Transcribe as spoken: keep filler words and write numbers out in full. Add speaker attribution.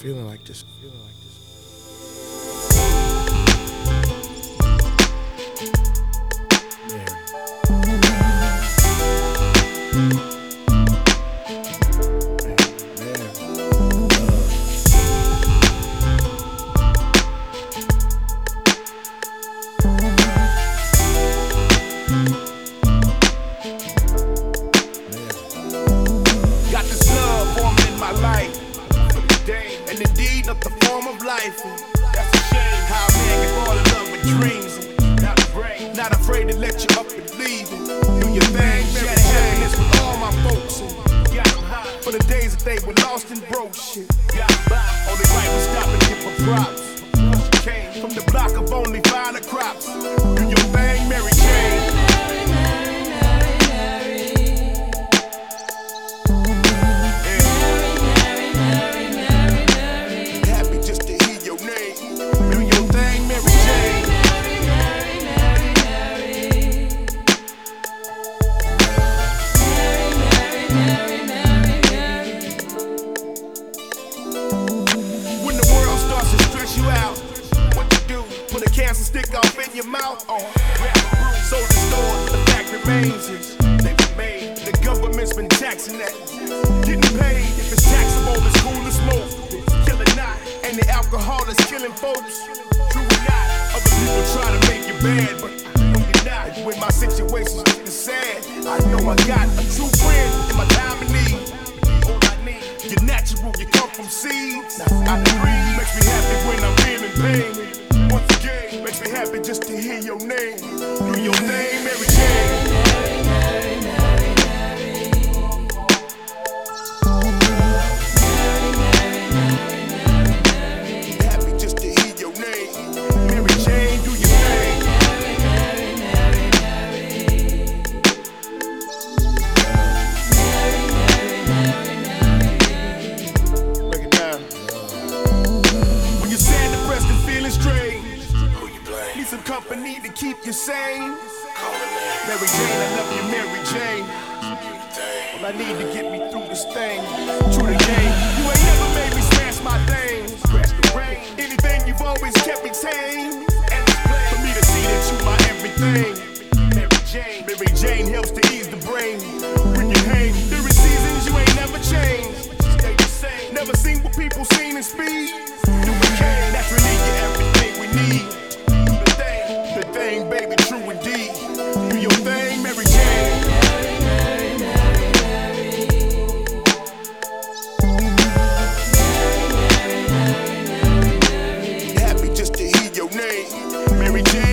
Speaker 1: feeling like this. Feeling like this.
Speaker 2: And indeed not the form of life. That's a shame how a man can fall in love with dreams. Not afraid, not afraid to let you up and leave it. Do your thing, share happiness with all my folks. And for the days that they were lost and broke shit. Only right was stop and give her props. Came from the block of only finer crops. Do your thing, Mary Jane. Cancer stick off in your mouth. Oh, so the store, the fact remains is they've been made. The government's been taxing that. Getting paid if it's taxable, it's cool to smoke. Killing not, and the alcohol is killing folks. True or not, other people try to make you bad, but no you're not. When my situation's getting sad, I know I got a true friend in my time of need. All I need, you're natural, you come from seeds. I agree, makes me happy when I'm feeling pain. Once again, makes me happy just to hear your name. Do your name, Mary Jane. Mary, Mary, Mary, Mary. Mary, Mary, Mary, Mary. Happy just to hear your name. Mary Jane, do your thing. Mary, Mary, Mary, Mary. Mary, Mary, Mary, Mary. Break it down. When you're sad, depressed, and feeling strange, need some company to keep you sane. Mary Jane, I love you, Mary Jane. All I need to get me through this thing. True to game, you ain't never made me smash my thing. Scratch the rain, anything you've always kept me tame. And it's plain for me to see that you my everything. Mary Jane, Mary Jane helps to ease the brain. When you hang, during seasons you ain't never changed. Stay the same, never seen what people seen in speed. You became naturally you're everything we need. Thing, baby, true indeed. Do your thing, Mary Jane. Mary, Mary, Mary, Mary. Mary, Mary, Mary, Mary. Happy just to hear your name, Mary Jane.